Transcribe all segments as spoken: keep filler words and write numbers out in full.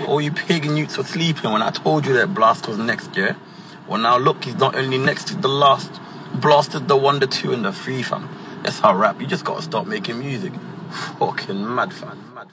all you pagan youths were sleeping when I told you that Blast was next, yeah? Well, now look, he's not only next, he's the last. Blasted the one, the two, and the three, fam. That's how rap. You just gotta stop making music. Fucking mad, fam. Mad.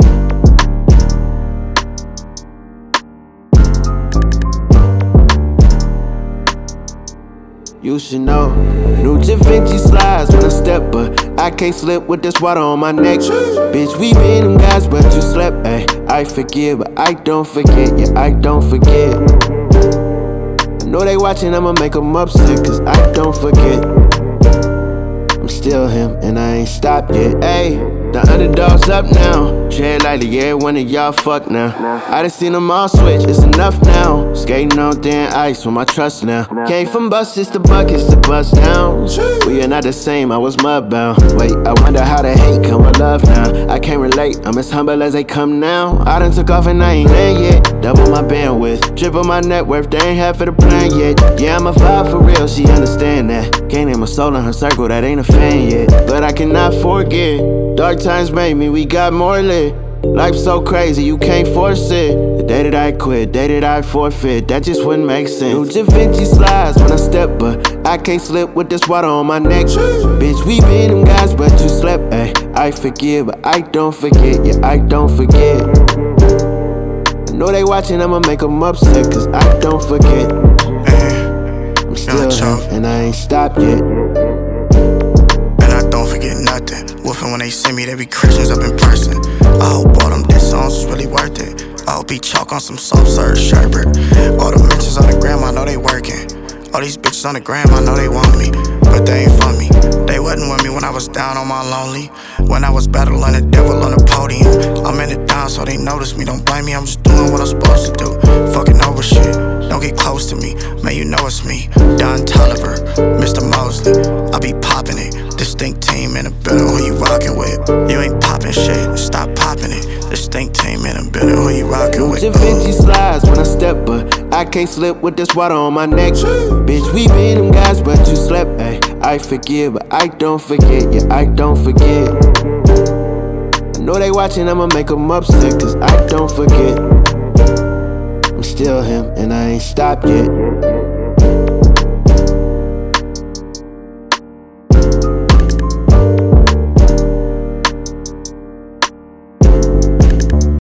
You should know, new Da Vinci slides when I step, but I can't slip with this water on my neck. Bitch, we been them guys, but you slept, ayy. I forgive, but I don't forget, yeah, I don't forget. I know they watching, I'ma make them upset, cause I don't forget. I'm still him, and I ain't stopped yet, ayy. The underdog's up now. Tread lightly, yeah, one of y'all fuck now. I done seen them all switch, it's enough now. Skating on thin ice with my trust now. Came from buses to buckets to bust down. We are not the same, I was mudbound. Wait, I wonder how the hate come with love now. I can't relate, I'm as humble as they come now. I done took off and I ain't land yet. Double my bandwidth, triple my net worth, they ain't half of the plan yet. Yeah, I'm a vibe for real, she understand that. Can't name a soul in her circle that ain't a fan yet. But I cannot forget, dark times made me, we got more lit. Life's so crazy, you can't force it. The day that I quit, day that I forfeit, that just wouldn't make sense. New Da Vinci slides when I step, but I can't slip with this water on my neck. Bitch, we been them guys, but you slept, ayy. I forgive, but I don't forget, yeah, I don't forget. I know they watching, I'ma make them upset, cause I don't forget. I'm still here, and I ain't stopped yet. Don't forget nothing. Woofing when they see me, they be Christians up in person. I hope all them diss songs was really worth it. I hope he chalk on some soft serve sherbet. All the mentions on the gram, I know they working. All these bitches on the gram, I know they want me, but they ain't for me. They wasn't with me when I was down on my lonely. When I was battling the devil on the podium. I'm in it down, so they notice me. Don't blame me, I'm just doing what I'm supposed to do. Fucking over shit, don't get close to me. Man, you know it's me, Don Tolliver, Mister Mosley. I be popping it. Distinct team in the building, who you rockin' with? You ain't poppin' shit, stop poppin' it. Distinct team in the building, who you rockin' with? Da Vinci slides when I step, but I can't slip with this water on my neck. Bitch, we been them guys, but you slept, ayy. I forgive, but I don't forget, yeah, I don't forget. I know they watching, I'ma make them upset, cause I don't forget. I'm still him, and I ain't stopped yet.